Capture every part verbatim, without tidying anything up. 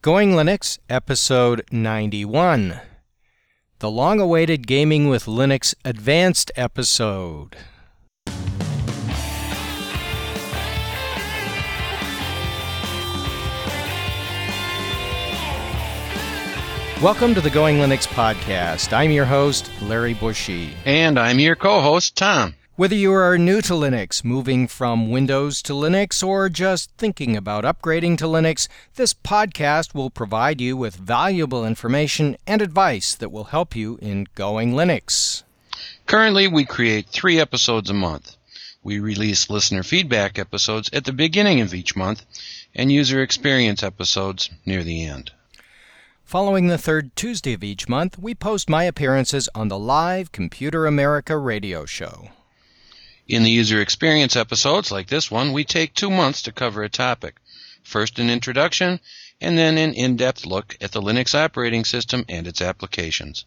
Going Linux, Episode ninety-one. The long-awaited Gaming with Linux Advanced episode. Welcome to the Going Linux podcast. I'm your host, Larry Bushy. And I'm your co-host, Tom. Whether you are new to Linux, moving from Windows to Linux, or just thinking about upgrading to Linux, this podcast will provide you with valuable information and advice that will help you in Going Linux. Currently, we create three episodes a month. We release listener feedback episodes at the beginning of each month and user experience episodes near the end. Following the third Tuesday of each month, we post my appearances on the live Computer America radio show. In the user experience episodes, like this one, we take two months to cover a topic. First an introduction, and then an in-depth look at the Linux operating system and its applications.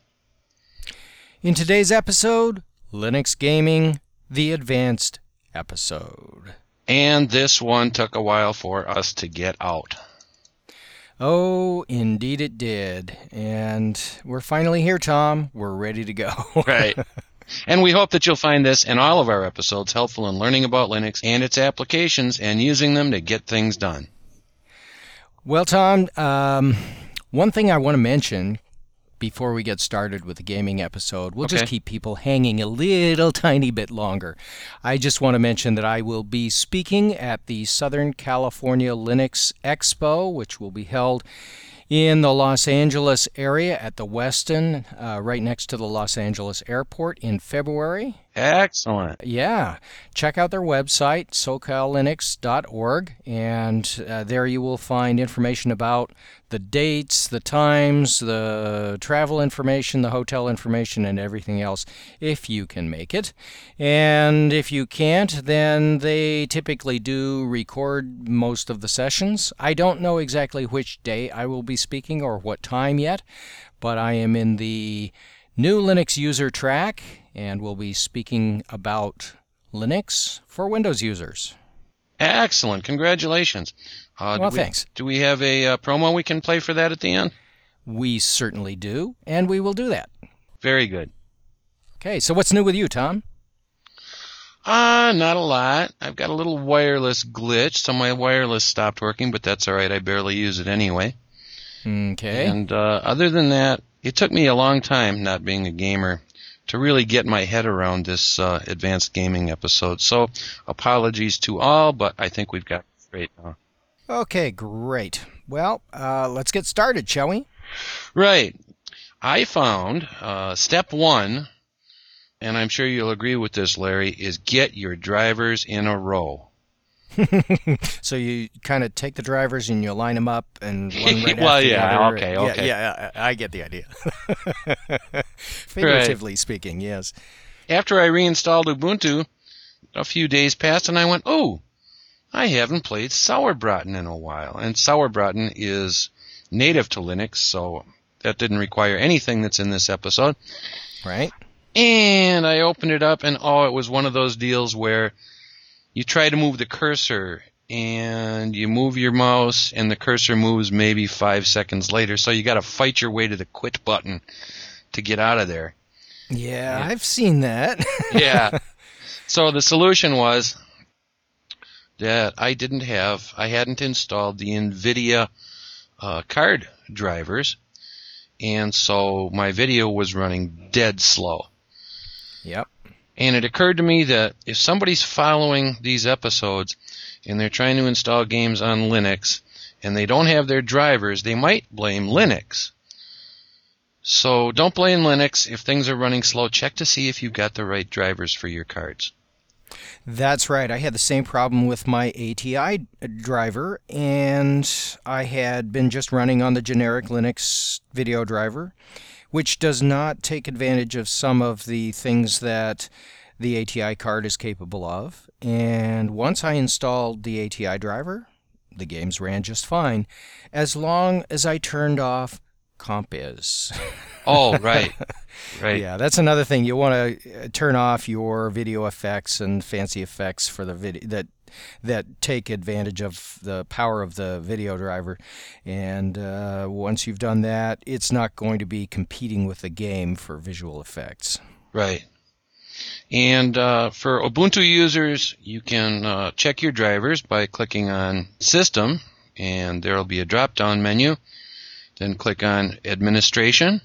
In today's episode, Linux Gaming, the Advanced episode. And this one took a while for us to get out. Oh, indeed it did. And we're finally here, Tom. We're ready to go. Right. And we hope that you'll find this and all of our episodes helpful in learning about Linux and its applications and using them to get things done. Well, Tom, um, one thing I want to mention before we get started with the gaming episode, we'll Okay. just keep people hanging a little tiny bit longer. I just want to mention that I will be speaking at the Southern California Linux Expo, which will be held in the Los Angeles area at the Westin, uh, right next to the Los Angeles airport in February. Excellent. Yeah. Check out their website, socal linux dot org, and uh, there you will find information about the dates, the times, the travel information, the hotel information, and everything else, if you can make it. And if you can't, then they typically do record most of the sessions. I don't know exactly which day I will be speaking or what time yet, but I am in the new Linux user track, and we'll be speaking about Linux for Windows users. Excellent. Congratulations. Uh, Well, do we, thanks. Do we have a uh, promo we can play for that at the end? We certainly do, and we will do that. Very good. Okay, so what's new with you, Tom? Uh, not a lot. I've got a little wireless glitch, so my wireless stopped working, but that's all right. I barely use it anyway. Okay. And uh, other than that, it took me a long time, not being a gamer, to really get my head around this uh, advanced gaming episode. So apologies to all, but I think we've got it straight now. Okay, great. Well, uh, let's get started, shall we? Right. I found uh, step one, and I'm sure you'll agree with this, Larry, is get your drivers in a row. So you kind of take the drivers and you line them up and one right Well, after yeah, the other. okay, Yeah, okay. Yeah, I I get the idea. Figuratively speaking, yes. After I reinstalled Ubuntu, a few days passed, and I went, oh, I haven't played Sauerbraten in a while. And Sauerbraten is native to Linux, so that didn't require anything that's in this episode. Right? And I opened it up, and oh, it was one of those deals where you try to move the cursor, and you move your mouse, and the cursor moves maybe five seconds later, so you got to fight your way to the quit button to get out of there. Yeah, Yeah. I've seen that. Yeah. So the solution was that I didn't have, I hadn't installed the NVIDIA uh, card drivers, and so my video was running dead slow. Yep. And it occurred to me that if somebody's following these episodes and they're trying to install games on Linux and they don't have their drivers, they might blame Linux. So don't blame Linux. If things are running slow, check to see if you've got the right drivers for your cards. That's right. I had the same problem with my A T I driver, and I had been just running on the generic Linux video driver, which does not take advantage of some of the things that the A T I card is capable of. And once I installed the A T I driver, the games ran just fine, as long as I turned off CompIs. Oh, right, right, Yeah, that's another thing. You want to turn off your video effects and fancy effects for the video that that take advantage of the power of the video driver. And uh, once you've done that, it's not going to be competing with the game for visual effects. right. And uh, for Ubuntu users, you can uh, check your drivers by clicking on System, and there will be a drop-down menu. Then click on Administration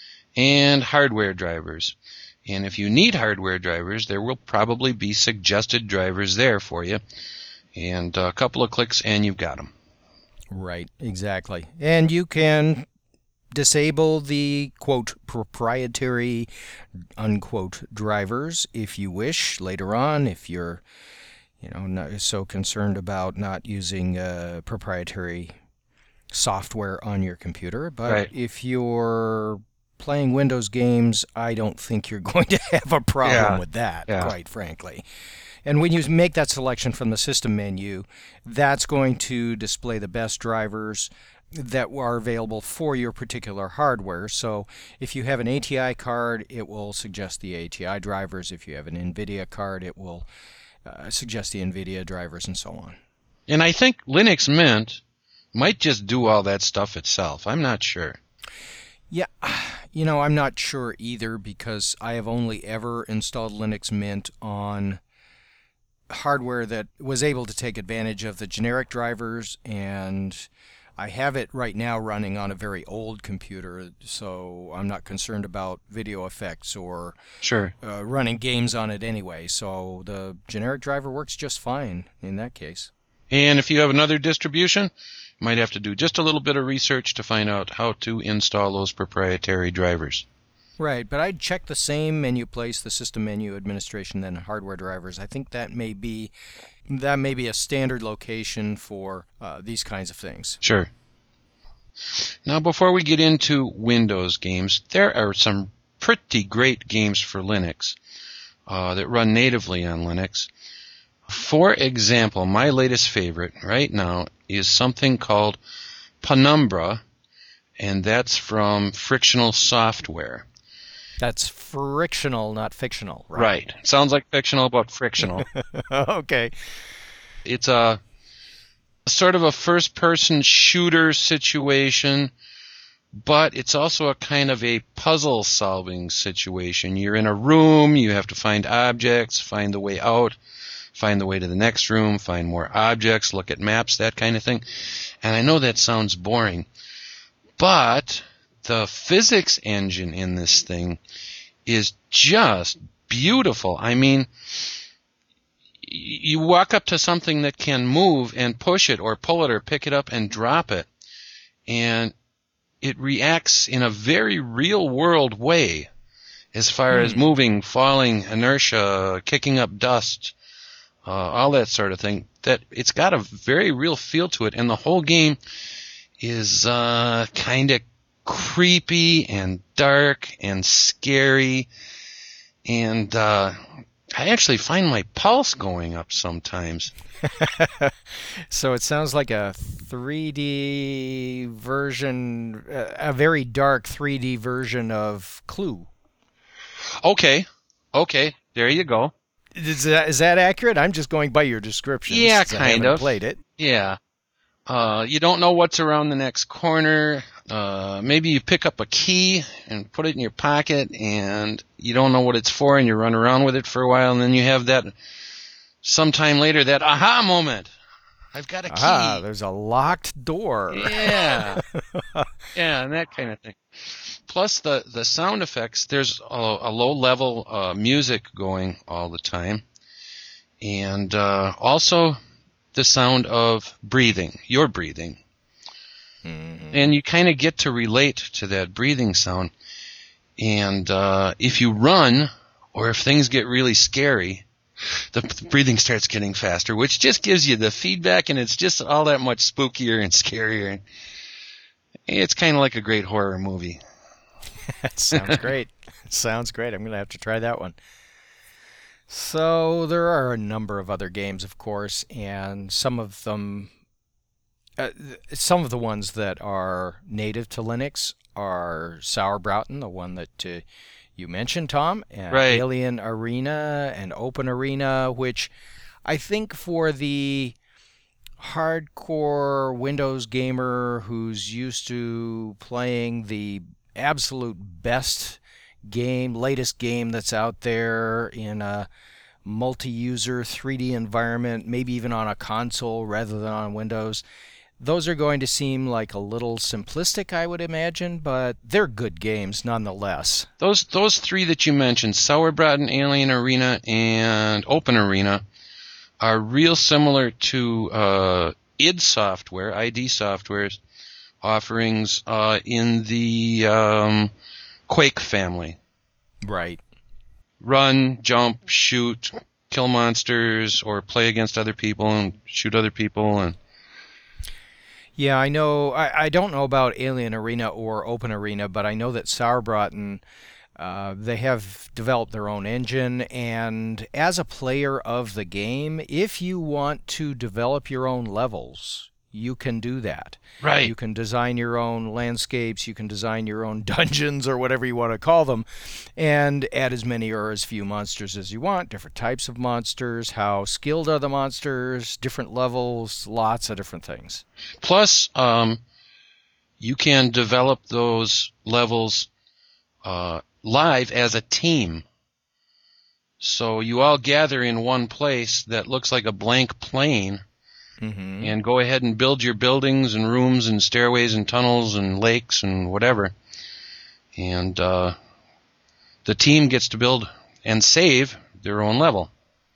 and Hardware Drivers. And if you need hardware drivers, there will probably be suggested drivers there for you. And a couple of clicks and you've got them. Right, exactly. And you can disable the, quote, proprietary, unquote, drivers if you wish later on, if you're, you know, not so concerned about not using uh, proprietary software on your computer. But Right. if you're playing Windows games, I don't think you're going to have a problem Yeah. with that, Yeah. quite frankly. And when you make that selection from the system menu, that's going to display the best drivers that are available for your particular hardware. So if you have an A T I card, it will suggest the A T I drivers. If you have an NVIDIA card, it will uh, suggest the NVIDIA drivers and so on. And I think Linux Mint might just do all that stuff itself. I'm not sure. Yeah, you know, I'm not sure either because I have only ever installed Linux Mint on hardware that was able to take advantage of the generic drivers, and I have it right now running on a very old computer, so I'm not concerned about video effects or Sure. uh, running games on it anyway. So the generic driver works just fine in that case. And if you have another distribution, you might have to do just a little bit of research to find out how to install those proprietary drivers. Right, but I'd check the same menu place, the system menu, administration, then hardware drivers. I think that may be that may be a standard location for uh, these kinds of things. Sure. Now, before we get into Windows games, there are some pretty great games for Linux uh, that run natively on Linux. For example, my latest favorite right now is something called Penumbra, and that's from Frictional Software. That's frictional, not fictional, right? Right. Sounds like fictional, but frictional. Okay. It's a sort of a first-person shooter situation, but it's also a kind of a puzzle-solving situation. You're in a room, you have to find objects, find the way out, find the way to the next room, find more objects, look at maps, that kind of thing. And I know that sounds boring, but the physics engine in this thing is just beautiful. I mean, you walk up to something that can move and push it or pull it or pick it up and drop it, and it reacts in a very real-world way as far Hmm. as moving, falling, inertia, kicking up dust, uh, all that sort of thing. That it's got a very real feel to it, and the whole game is uh, kind of creepy and dark and scary, and uh, I actually find my pulse going up sometimes. So it sounds like a three D version, uh, a very dark three D version of Clue. Okay, okay, there you go. Is that, is that accurate? I'm just going by your description. Yeah, since I kind haven't of. played it. Yeah. Uh, you don't know what's around the next corner. Uh, maybe you pick up a key and put it in your pocket, and you don't know what it's for, and you run around with it for a while, and then you have that sometime later, that aha moment. I've got a key. Ah, there's a locked door. Yeah. Yeah, and that kind of thing. Plus the, the sound effects, there's a, a low-level uh, music going all the time. And uh, also the sound of breathing, your breathing. Mhm. And you kind of get to relate to that breathing sound. And uh, if you run, or if things get really scary, the, the breathing starts getting faster, which just gives you the feedback, and it's just all that much spookier and scarier. It's kind of like a great horror movie. That sounds great. Sounds great. I'm going to have to try that one. So there are a number of other games, of course, and some of them Uh, th- some of the ones that are native to Linux are Sauerbraten, the one that uh, you mentioned, Tom, uh, Right. Alien Arena and Open Arena, which I think for the hardcore Windows gamer who's used to playing the absolute best game, latest game that's out there in a multi-user three D environment, maybe even on a console rather than on Windows. Those are going to seem like a little simplistic, I would imagine, but they're good games nonetheless. Those those three that you mentioned, Sauerbraten, Alien Arena, and Open Arena, are real similar to uh, id Software, I D Software's offerings uh, in the um, Quake family. Right. Run, jump, shoot, kill monsters, or play against other people and shoot other people. And Yeah, I know. I, I don't know about Alien Arena or Open Arena, but I know that Sauerbraten, uh, they have developed their own engine. And as a player of the game, if you want to develop your own levels, you can do that. right, You can design your own landscapes, you can design your own dungeons or whatever you want to call them, and add as many or as few monsters as you want, different types of monsters, how skilled are the monsters, different levels, lots of different things. plus um, you can develop those levels uh, live as a team. So you all gather in one place that looks like a blank plane, Mm-hmm. and go ahead and build your buildings and rooms and stairways and tunnels and lakes and whatever. And uh, the team gets to build and save their own level.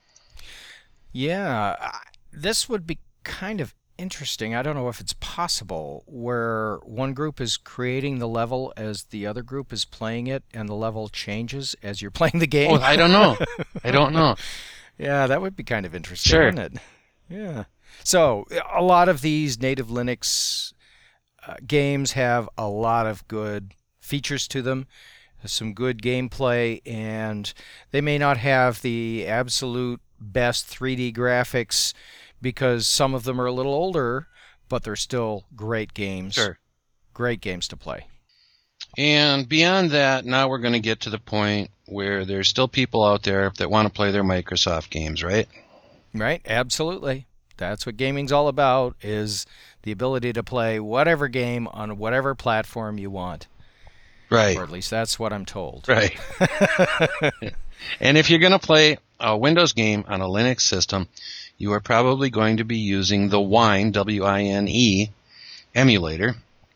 Yeah, I- this would be kind of interesting. I don't know if it's possible where one group is creating the level as the other group is playing it, and the level changes as you're playing the game. Oh, I don't know. I don't know. Yeah, that would be kind of interesting, Sure. wouldn't it? Yeah. So, a lot of these native Linux uh, games have a lot of good features to them, some good gameplay, and they may not have the absolute best three D graphics because some of them are a little older, but they're still great games. Sure. Great games to play. And beyond that, now we're going to get to the point where there's still people out there that want to play their Microsoft games, right? Right? Absolutely. That's what gaming's all about, is the ability to play whatever game on whatever platform you want. Right. Or at least that's what I'm told. Right. And if you're going to play a Windows game on a Linux system, you are probably going to be using the Wine, W I N E, emulator.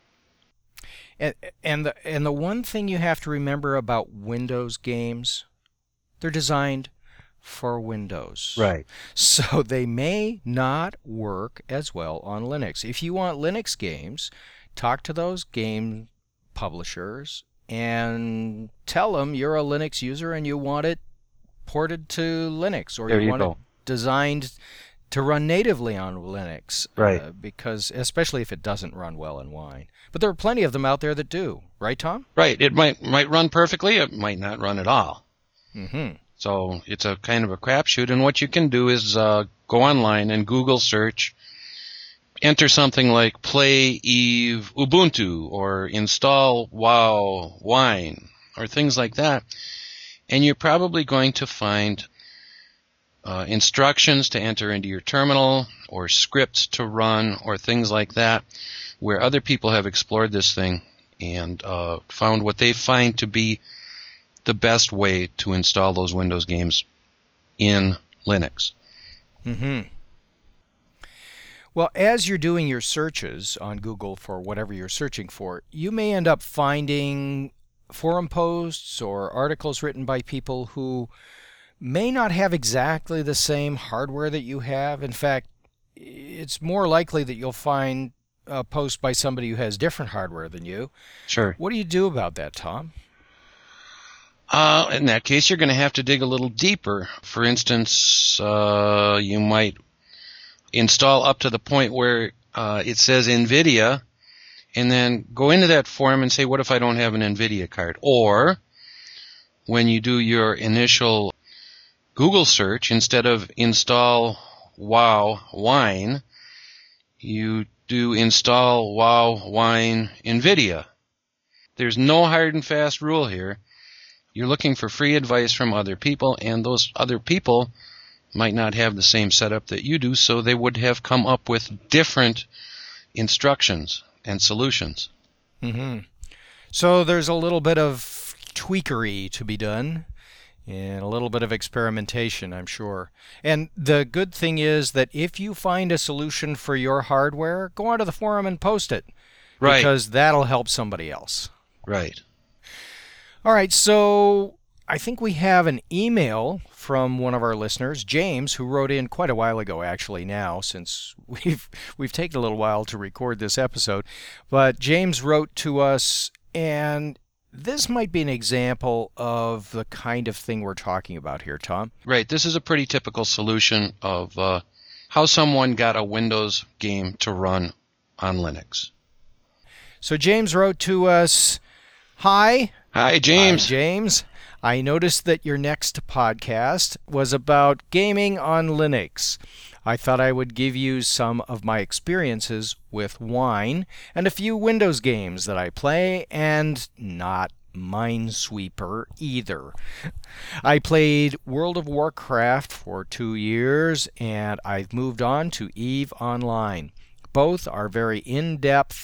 And, and, the, and the one thing you have to remember about Windows games, they're designed for Windows. Right. So they may not work as well on Linux. If you want Linux games, talk to those game publishers and tell them you're a Linux user and you want it ported to Linux, or There you you want go. it designed to run natively on Linux. Right. Uh, because especially if it doesn't run well in Wine. But there are plenty of them out there that do. Right, Tom? Right. It might might run perfectly. It might not run at all. Mm-hmm. So it's a kind of a crapshoot. And what you can do is uh, go online and Google search, enter something like play Eve Ubuntu or install Wow Wine or things like that. And you're probably going to find uh, instructions to enter into your terminal or scripts to run or things like that, where other people have explored this thing and uh, found what they find to be the best way to install those Windows games in Linux. Mm-hmm. Well, as you're doing your searches on Google for whatever you're searching for, you may end up finding forum posts or articles written by people who may not have exactly the same hardware that you have. In fact, it's more likely that you'll find a post by somebody who has different hardware than you. Sure. What do you do about that, Tom? Uh, in that case, you're going to have to dig a little deeper. For instance, uh, you might install up to the point where uh, it says NVIDIA, and then go into that forum and say, what if I don't have an NVIDIA card? Or when you do your initial Google search, instead of install Wow Wine, you to install WoW, Wine, NVIDIA. There's no hard and fast rule here. You're looking for free advice from other people, and those other people might not have the same setup that you do, so they would have come up with different instructions and solutions. Mm-hmm. So there's a little bit of tweakery to be done and a little bit of experimentation, I'm sure. And the good thing is that if you find a solution for your hardware, go onto the forum and post it. Right. Because that'll help somebody else. Right. All right, so I think we have an email from one of our listeners, James, who wrote in quite a while ago, actually, now, since we've we've taken a little while to record this episode. But James wrote to us, and this might be an example of the kind of thing we're talking about here, Tom. Right. This is a pretty typical solution of uh, how someone got a Windows game to run on Linux. So James wrote to us, Hi. Hi, James. Hi, James. I noticed that your next podcast was about gaming on Linux. I thought I would give you some of my experiences with Wine and a few Windows games that I play, and not Minesweeper either. I played World of Warcraft for two years, and I've moved on to EVE Online. Both are very in-depth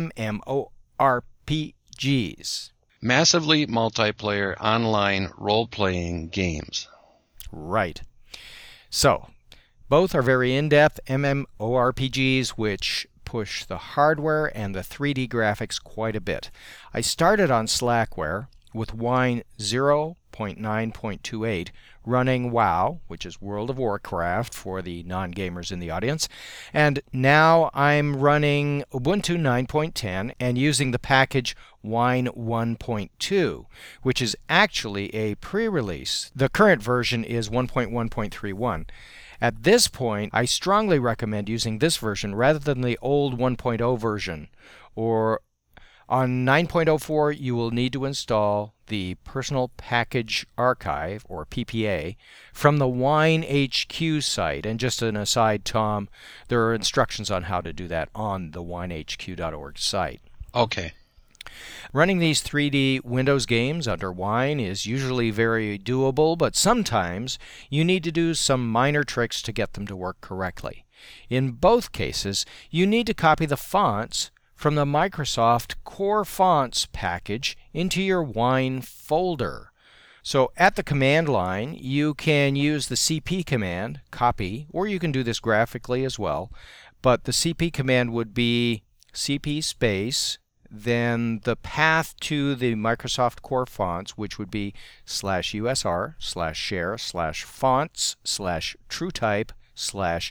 MMORPGs. Massively multiplayer online role-playing games. Right. So, both are very in-depth MMORPGs which push the hardware and the three D graphics quite a bit. I started on Slackware with Wine zero point nine point two eight running WoW, which is World of Warcraft for the non-gamers in the audience, and now I'm running Ubuntu nine point ten and using the package Wine one point two, which is actually a pre-release. The current version is one point one point three one. At this point, I strongly recommend using this version rather than the old one point oh version. Or on nine point oh four, you will need to install the Personal Package Archive, or P P A, from the Wine H Q site. And just an aside, Tom, there are instructions on how to do that on the wine H Q dot org site. Okay. Running these three D Windows games under Wine is usually very doable, but sometimes you need to do some minor tricks to get them to work correctly. In both cases, you need to copy the fonts from the Microsoft Core Fonts package into your Wine folder. So at the command line, you can use the C P command, copy, or you can do this graphically as well, but the C P command would be C P space, then the path to the Microsoft Core Fonts, which would be slash usr, slash share, slash fonts, slash truetype, slash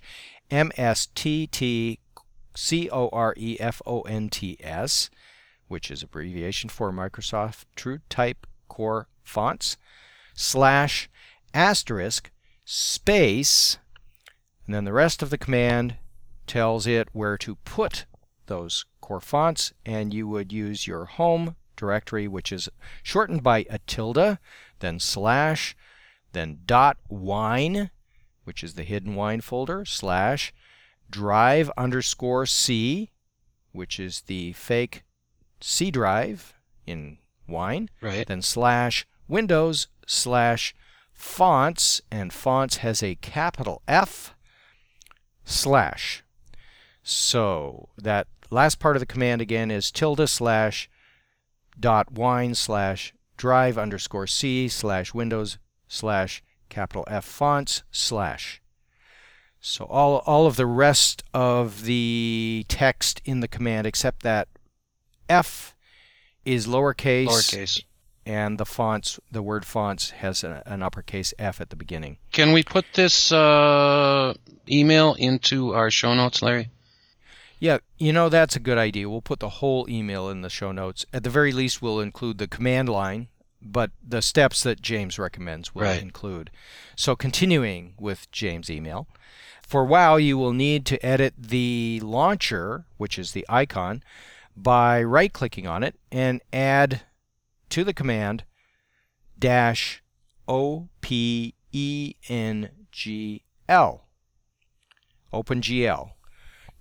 mstt C O R E F O N T S, which is abbreviation for Microsoft TrueType Core Fonts, slash asterisk space, and then the rest of the command tells it where to put those core fonts, and you would use your home directory, which is shortened by a tilde, then slash, then dot wine, which is the hidden wine folder, slash drive underscore C, which is the fake C drive in Wine, Right. then slash Windows slash fonts, and fonts has a capital F, slash. So that last part of the command again is tilde slash dot wine slash drive underscore C slash Windows slash capital F fonts slash. So all all of the rest of the text in the command except that F is lowercase, Lowercase. and the fonts, the word fonts has an, an uppercase F at the beginning. Can we put this uh, email into our show notes, Larry? Yeah, you know, that's a good idea. We'll put the whole email in the show notes. At the very least, we'll include the command line, but the steps that James recommends will Right. include. So continuing with James' email, for WoW, you will need to edit the launcher, which is the icon, by right-clicking on it and add to the command dash O P E N G L, OpenGL,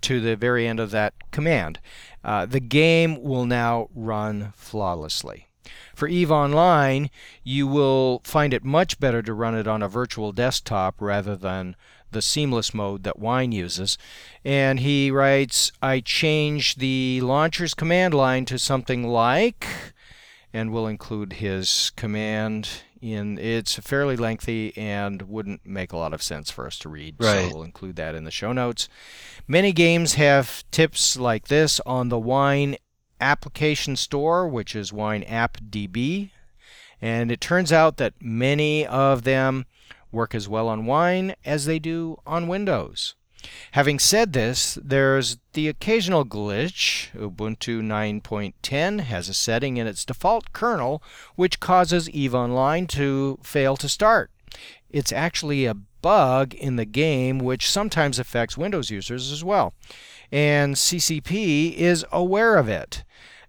to the very end of that command. Uh, the game will now run flawlessly. For EVE Online, you will find it much better to run it on a virtual desktop rather than the seamless mode that Wine uses. And he writes, I changed the launcher's command line to something like, and we'll include his command in, it's fairly lengthy and wouldn't make a lot of sense for us to read, right. So we'll include that in the show notes. Many games have tips like this on the Wine application store, which is Wine App D B, and it turns out that many of them work as well on Wine as they do on Windows. Having said this, there's the occasional glitch. Ubuntu nine point ten has a setting in its default kernel which causes EVE Online to fail to start. It's actually a bug in the game which sometimes affects Windows users as well. And C C P is aware of it.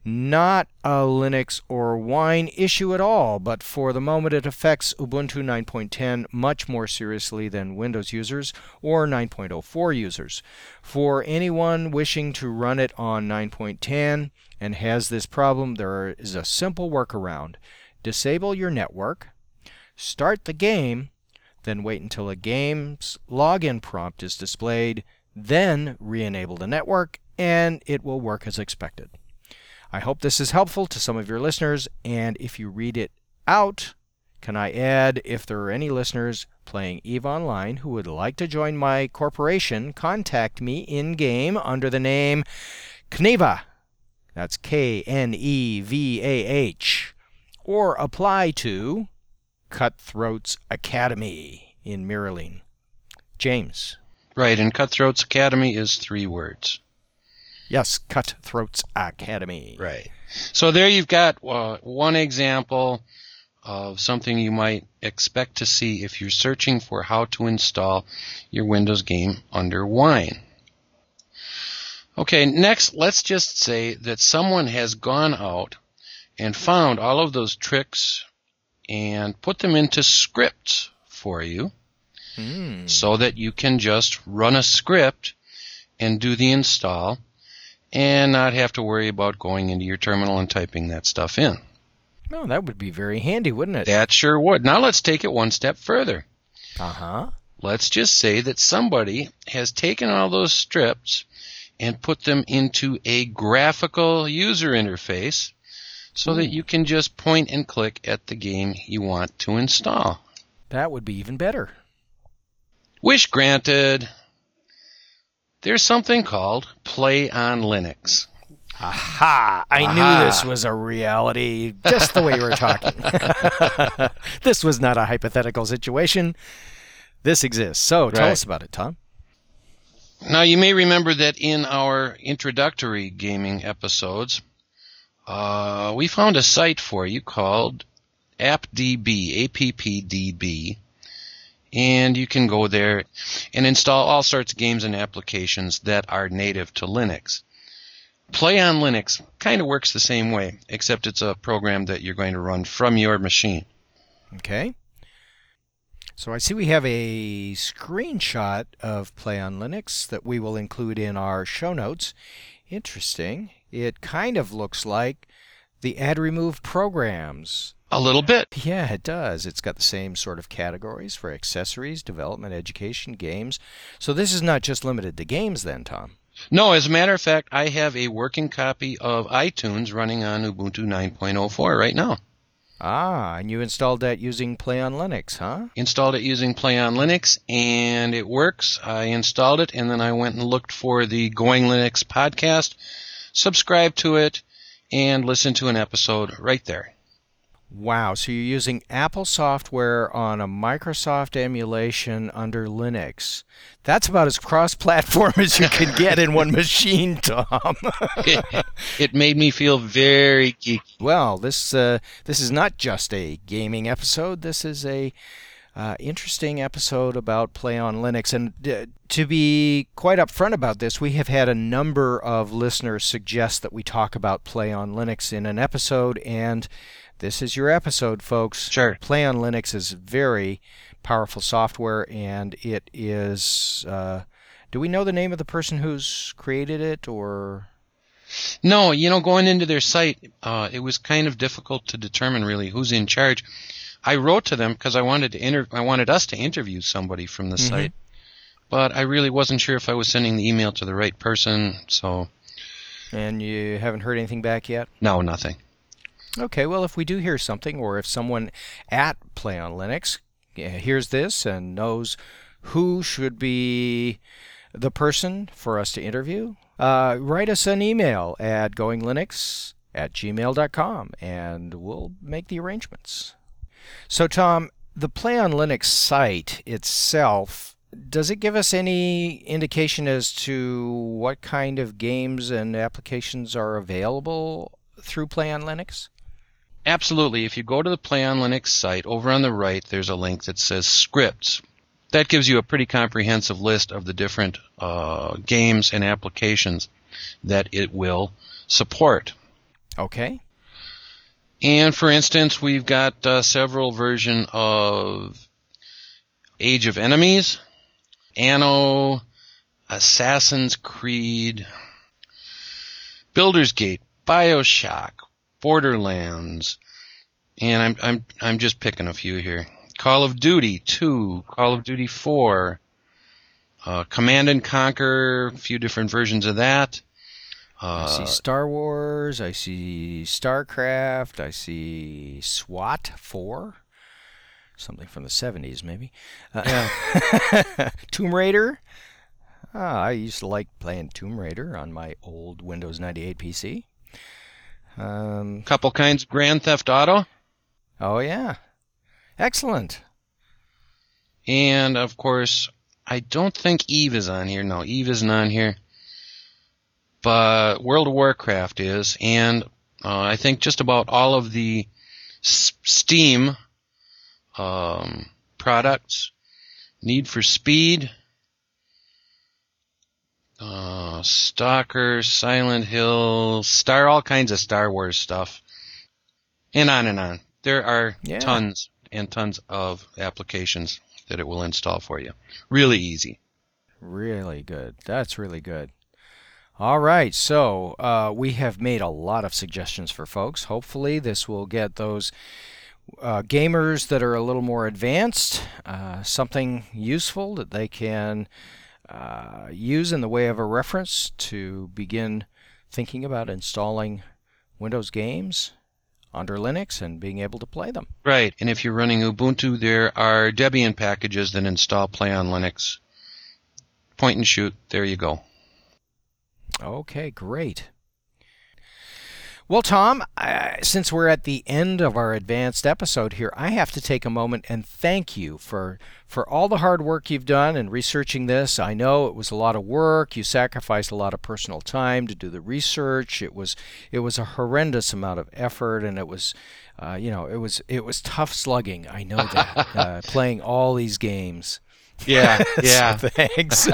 Not a Linux or Wine issue at all, but for the moment it affects Ubuntu nine point ten much more seriously than Windows users or nine point oh four users. For anyone wishing to run it on nine point ten and has this problem, there is a simple workaround. Disable your network, start the game, then wait until a game's login prompt is displayed, then re-enable the network, and it will work as expected. I hope this is helpful to some of your listeners, and if you read it out, can I add, if there are any listeners playing EVE Online who would like to join my corporation, contact me in-game under the name Knevah. That's K N E V A H. Or apply to Cutthroats Academy in Mirroline. James. Right, and Cutthroats Academy is three words. Yes, Cutthroats Academy. Right. So there you've got uh, one example of something you might expect to see if you're searching for how to install your Windows game under Wine. Okay, next, let's just say that someone has gone out and found all of those tricks and put them into scripts for you mm. so that you can just run a script and do the install and not have to worry about going into your terminal and typing that stuff in. Oh, that would be very handy, wouldn't it? That sure would. Now let's take it one step further. Uh-huh. Let's just say that somebody has taken all those scripts and put them into a graphical user interface so Ooh. that you can just point and click at the game you want to install. That would be even better. Wish granted. There's something called Play on Linux. Aha! I Aha. knew this was a reality, just the way we were talking. This was not a hypothetical situation. This exists. So tell right. us about it, Tom. Now, you may remember that in our introductory gaming episodes, uh, we found a site for you called AppDB, A P P D B. And you can go there and install all sorts of games and applications that are native to Linux. Play on Linux kind of works the same way, except it's a program that you're going to run from your machine. Okay. So I see we have a screenshot of Play on Linux that we will include in our show notes. Interesting. It kind of looks like the Add Remove programs. A little bit. Yeah, it does. It's got the same sort of categories for accessories, development, education, games. So this is not just limited to games then, Tom? No, as a matter of fact, I have a working copy of iTunes running on Ubuntu nine point oh four right now. Ah, and you installed that using Play on Linux, huh? Installed it using Play on Linux, and it works. I installed it, and then I went and looked for the Going Linux podcast, subscribed to it, and listened to an episode right there. Wow, so you're using Apple software on a Microsoft emulation under Linux. That's about as cross-platform as you can get in one machine, Tom. it, it made me feel very geeky. Well, this uh, this is not just a gaming episode. This is a uh, interesting episode about Play on Linux. And uh, to be quite upfront about this, we have had a number of listeners suggest that we talk about Play on Linux in an episode, and this is your episode, folks. Sure. Play on Linux is very powerful software, and it is uh, Do we know the name of the person who's created it, or? No, you know, going into their site, uh, it was kind of difficult to determine really who's in charge. I wrote to them because I wanted to inter- I wanted us to interview somebody from the mm-hmm. site, but I really wasn't sure if I was sending the email to the right person. So. And you haven't heard anything back yet? No, nothing. Okay, well, if we do hear something, or if someone at Play on Linux hears this and knows who should be the person for us to interview, uh, write us an email at goinglinux at gmail dot com, and we'll make the arrangements. So, Tom, the Play on Linux site itself, does it give us any indication as to what kind of games and applications are available through Play on Linux? Absolutely. If you go to the Play on Linux site, over on the right, there's a link that says Scripts. That gives you a pretty comprehensive list of the different uh, games and applications that it will support. Okay. And for instance, we've got uh, several versions of Age of Enemies, Anno, Assassin's Creed, Baldur's Gate, BioShock, Borderlands, and I'm I'm I'm just picking a few here. Call of Duty two, Call of Duty four, uh, Command and Conquer, a few different versions of that. Uh, I see Star Wars, I see StarCraft, I see SWAT four, something from the seventies maybe. Uh, yeah. Tomb Raider. Ah, I used to like playing Tomb Raider on my old Windows ninety-eight P C. Um, Couple kinds of Grand Theft Auto. Oh, yeah. Excellent. And, of course, I don't think Eve is on here. No, Eve isn't on here. But World of Warcraft is. And uh, I think just about all of the S- Steam um, products. Need for Speed. Uh, Stalker, Silent Hill, Star, all kinds of Star Wars stuff. And on and on. There are yeah. tons and tons of applications that it will install for you. Really easy. Really good. That's really good. All right, so uh, we have made a lot of suggestions for folks. Hopefully this will get those uh, gamers that are a little more advanced uh, something useful that they can uh, use in the way of a reference to begin thinking about installing Windows games under Linux and being able to play them. Right, and if you're running Ubuntu, there are Debian packages that install Play on Linux. Point and shoot, there you go. Okay, great. Well, Tom, uh, since we're at the end of our advanced episode here, I have to take a moment and thank you for, for all the hard work you've done in researching this. I know it was a lot of work. You sacrificed a lot of personal time to do the research. It was it was a horrendous amount of effort, and it was, uh, you know, it was it was tough slugging. I know that uh, playing all these games. Yeah, yeah. So thanks.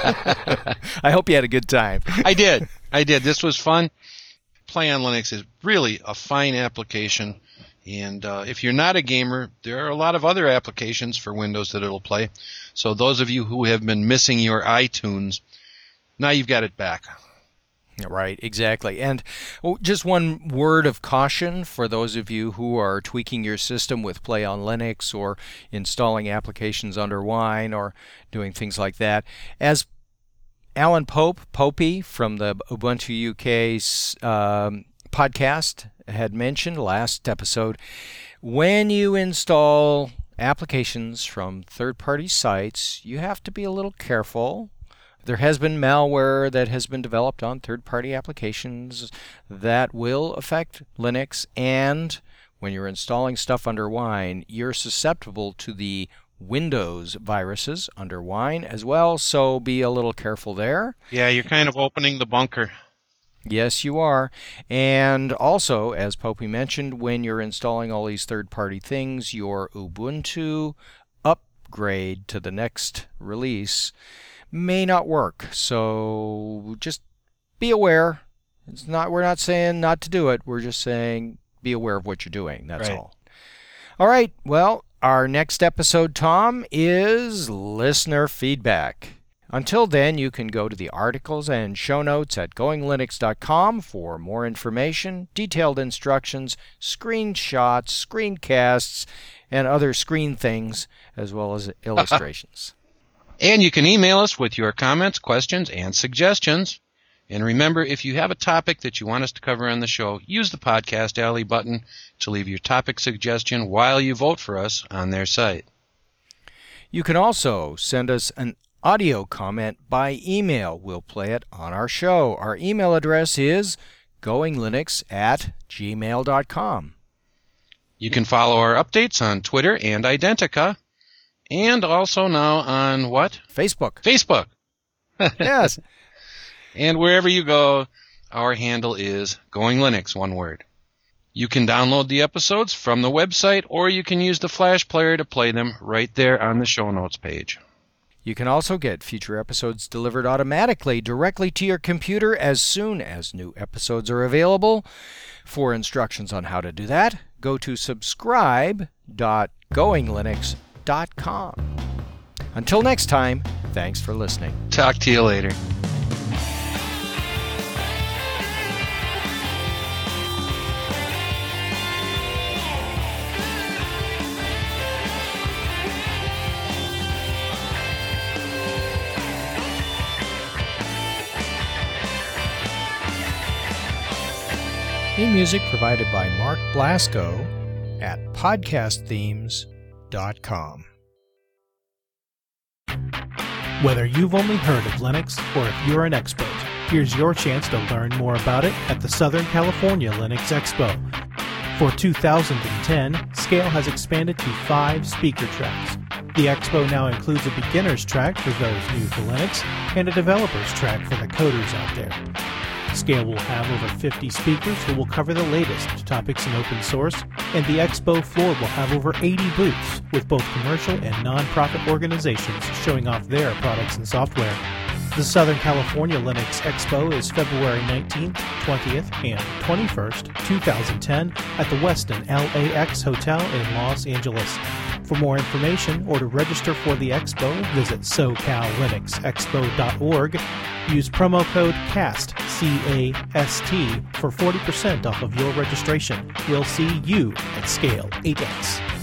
I hope you had a good time. I did. I did. This was fun. Play on Linux is really a fine application, and uh, if you're not a gamer, there are a lot of other applications for Windows that it'll play. So those of you who have been missing your iTunes, now you've got it back. Right, exactly. And oh, just one word of caution for those of you who are tweaking your system with Play on Linux or installing applications under Wine or doing things like that. As Alan Pope, Popey from the Ubuntu U K's um, podcast had mentioned last episode, when you install applications from third-party sites, you have to be a little careful. There has been malware that has been developed on third-party applications that will affect Linux, and when you're installing stuff under Wine, you're susceptible to the Windows viruses under Wine as well, so be a little careful there. Yeah, you're kind of opening the bunker. Yes, you are. And also, as Popey mentioned, when you're installing all these third-party things, your Ubuntu upgrade to the next release may not work. So just be aware. It's not. We're not saying not to do it. We're just saying be aware of what you're doing. That's right. all. All right. Well, our next episode, Tom, is listener feedback. Until then, you can go to the articles and show notes at going linux dot com for more information, detailed instructions, screenshots, screencasts, and other screen things, as well as illustrations. And you can email us with your comments, questions, and suggestions. And remember, if you have a topic that you want us to cover on the show, use the Podcast Alley button to leave your topic suggestion while you vote for us on their site. You can also send us an audio comment by email. We'll play it on our show. Our email address is going linux at gmail dot com. You can follow our updates on Twitter and Identica, and also now on what? Facebook. Facebook. Yes. And wherever you go, our handle is Going Linux, one word. You can download the episodes from the website, or you can use the Flash Player to play them right there on the show notes page. You can also get future episodes delivered automatically directly to your computer as soon as new episodes are available. For instructions on how to do that, go to subscribe dot going linux dot com. Until next time, thanks for listening. Talk to you later. Theme music provided by Mark Blasco at podcast themes dot com. Whether you've only heard of Linux or if you're an expert, here's your chance to learn more about it at the Southern California Linux Expo. For two thousand ten, Scale has expanded to five speaker tracks. The expo now includes a beginner's track for those new to Linux and a developer's track for the coders out there. Scale will have over fifty speakers who will cover the latest topics in open source, and the expo floor will have over eighty booths with both commercial and non-profit organizations showing off their products and software. The Southern California Linux Expo is February nineteenth, twentieth, and twenty-first, twenty ten at the Westin L A X Hotel in Los Angeles. For more information or to register for the expo, visit so cal linux expo dot org. Use promo code CAST, C A S T, for forty percent off of your registration. We'll see you at Scale eight X.